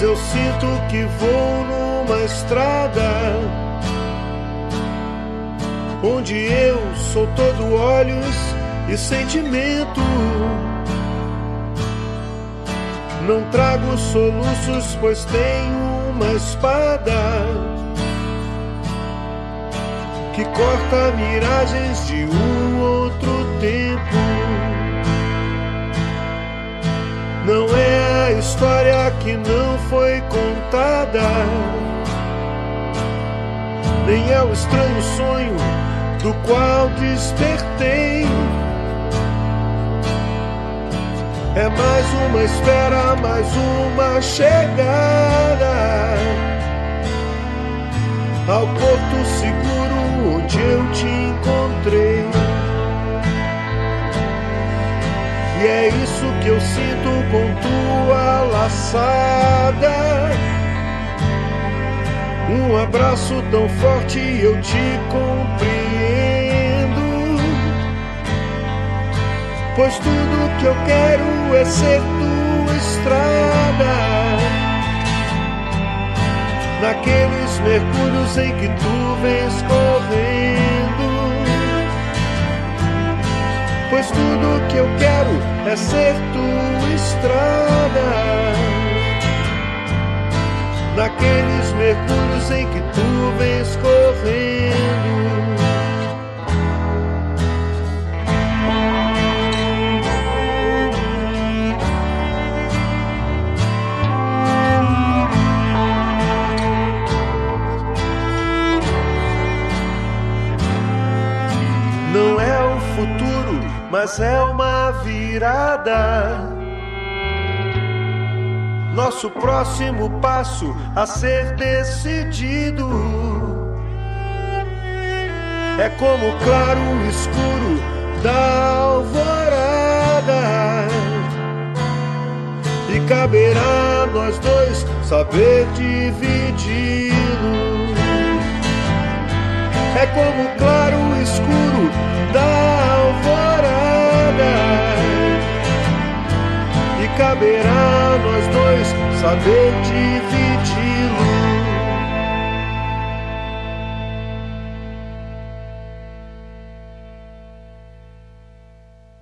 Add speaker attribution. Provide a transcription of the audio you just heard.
Speaker 1: mas eu sinto que vou numa estrada onde eu sou todo olhos e sentimento. Não trago soluços, pois tenho uma espada que corta miragens de um outro tempo. Não é a história que não foi contada, nem é o estranho sonho do qual despertei. É mais uma espera, mais uma chegada ao porto seguro onde eu te encontrei. E é isso que eu sinto com tua laçada. Um abraço tão forte, eu te compreendo, pois tudo que eu quero é ser tua estrada, naqueles mergulhos em que tu vens correndo. Pois tudo que eu quero é ser tua estrada, naqueles mergulhos em que tu vens correndo. Não é o futuro, mas é uma virada. Nosso próximo passo a ser decidido é como o claro escuro da alvorada, e caberá a nós dois saber dividi-lo. É como o claro escuro da alvorada, e caberá a nós dois saber dividir.